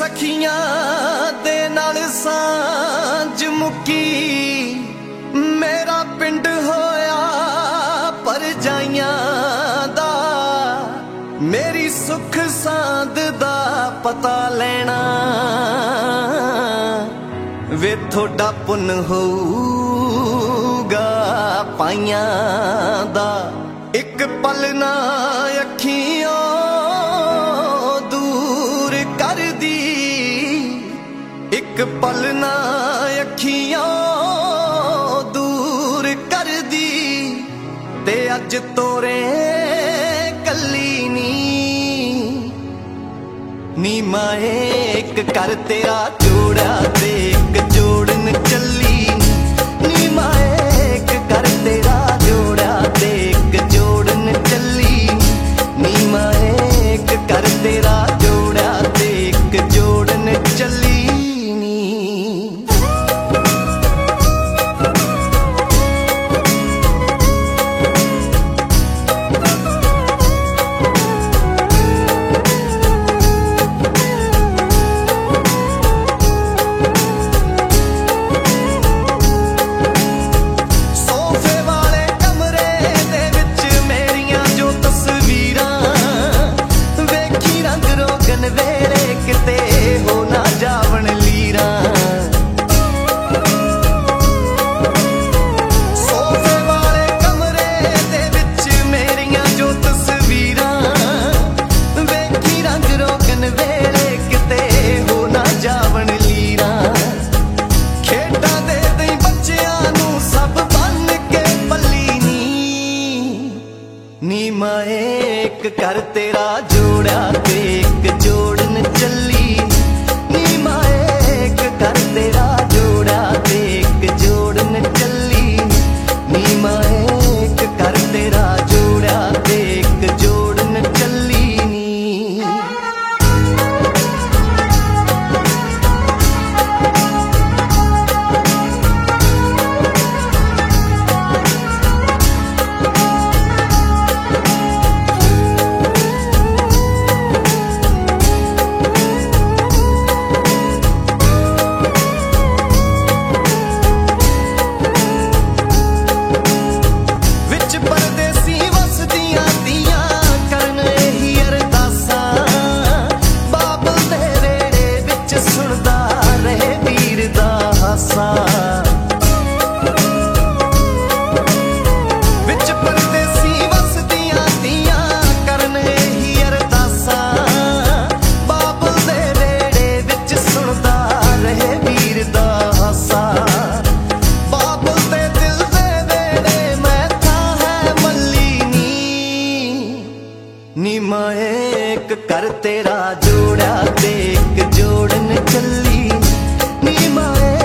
सखियां दे नाल सांझ मुक्की, मेरा पिंड होया परजाइयां दा। मेरी सुख सांद दा पता लेना, वे थोड़ा पुन होऊगा पाइयां दा। एक पल ना अखियों दूर कर दी, एक पल ना अखियों दूर कर दी। ते अज तोरे कली नी माए, एक कर तेरा जोड़ा ते एक जोड़न चली। नी माए एक कर तेरा जोड़ा ते एक जोड़न चली। नी माए एक कर तेरा जोड़ा ते एक जोड़न चली नी। नी माए एक कर तेरा जोड़ा ते एक जोड़न चली। नी माए एक कर तेरा जोड़ा ते एक जोड़न चली। नी माए एक कर तेरा जोड़ा ते एक जोड़न चली नी। विच परदेसी वसदियां दियां करन एही अरदासां। बाबल दे वेड़े विच सुनदा रहे वीर दा हासा। बाबल दे दिल दे वेड़े मैं था है मल्ली नी माए एक कर तेरा जोड़ा ते एक जोड़न चली। नी माए